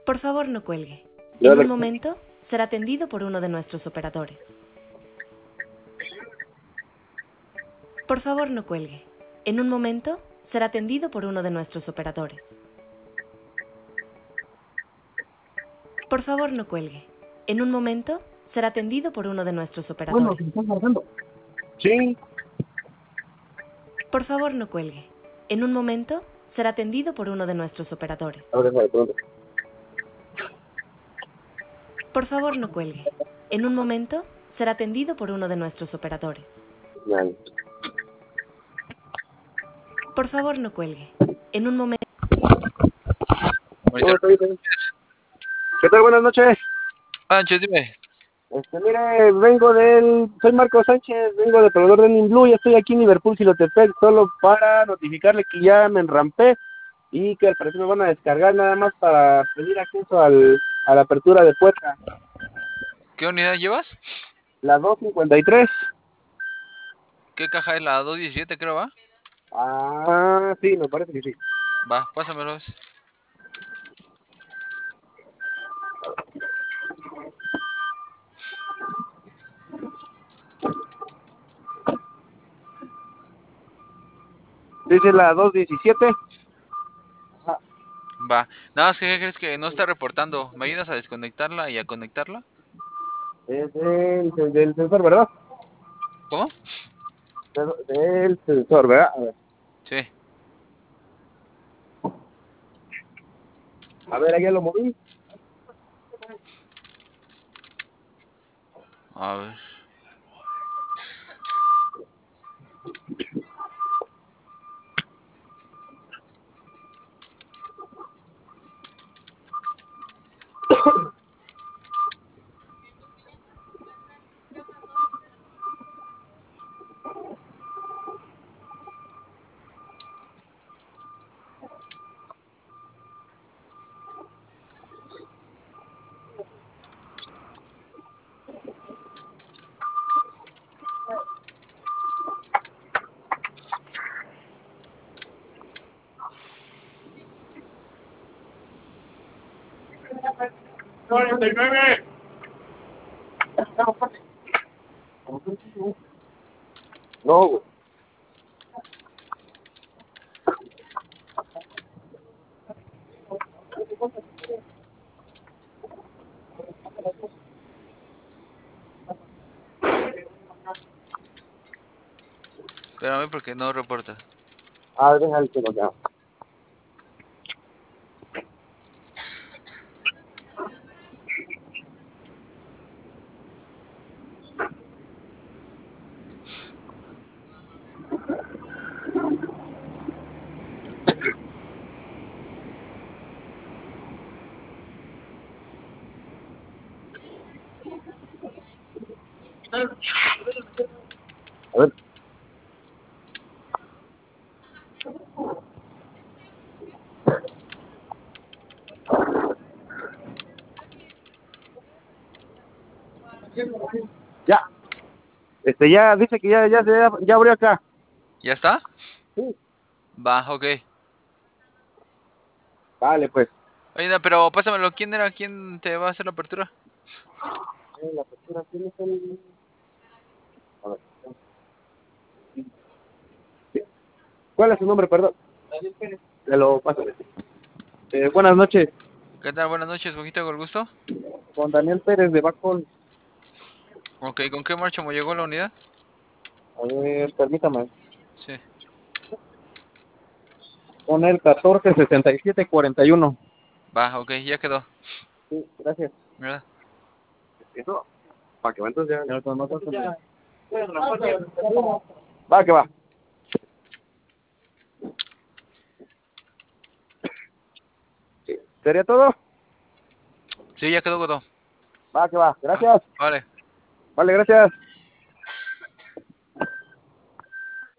Por favor, no cuelgue. Ya En un le- momento será atendido por uno de nuestros operadores. Por favor, no cuelgue. En un momento será atendido por uno de nuestros operadores. Por favor, no cuelgue. En un momento será atendido por uno de nuestros Bueno, operadores. si me estás marcando. Sí. Por favor, no cuelgue. En un momento será atendido por uno de nuestros operadores. Ahora de pronto. Por favor, no cuelgue. En un momento será atendido por uno de nuestros operadores. Ya. Por favor, no cuelgue. En un momento. No, está bien, está bien. ¿Qué tal? Buenas noches. Sánchez, dime. Mire, soy Marco Sánchez, vengo de proveedor de Nin Blue y estoy aquí en Liverpool, Silotepec, solo para notificarle que ya me enrampé y que al parecer me van a descargar nada más para pedir acceso a la apertura de puerta. ¿Qué unidad llevas? La 253. ¿Qué caja es la 217, creo, va? Ah, sí, me parece que sí. Va, pásamelos. Dice la 217. Va. Nada más que ¿qué crees que no está reportando? ¿Me ayudas a desconectarla y a conectarla? Es del sensor, ¿verdad? ¿Cómo? Del sensor, ¿verdad? Sí. A ver, ya lo moví. A ver. No, güey. Espérame porque no reporta. Déjale que lo llamo. A ver. Ya. Ya dice que ya abrió acá. ¿Ya está? Sí. Va, ok. Vale, pues. Oye, no, pero pásamelo. ¿Quién era? ¿Quién te va a hacer la apertura? La apertura, ¿quién es el...? A ver. ¿Cuál es su nombre, perdón? Daniel Pérez. Te lo paso. Buenas noches. ¿Qué tal? Buenas noches, poquito con gusto. Con Daniel Pérez de Bacol. Ok, ¿con qué marcha me llegó la unidad? A ver, permítame. Sí. Con el 146741. Va, ok, ya quedó. Sí, gracias. Mira. Eso, para que va entonces ya con nosotros. Va, que va. ¿Sería todo? Sí, ya quedó, Godo. Va, que va. Gracias. Vale. Vale, gracias.